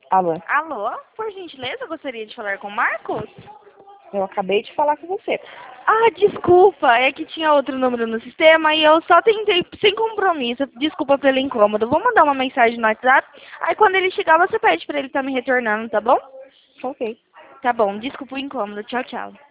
Alô, Alô? Por gentileza, eu gostaria de falar com o Marcos? eu acabei de falar com você. Ah, desculpa, é que tinha outro número no sistema e eu só tentei sem compromisso. Desculpa pelo incômodo. Vou mandar uma mensagem no WhatsApp. Aí quando ele chegar, você pede pra ele estar me retornando, tá bom? Ok. Tá bom, desculpa o incômodo. Tchau, tchau.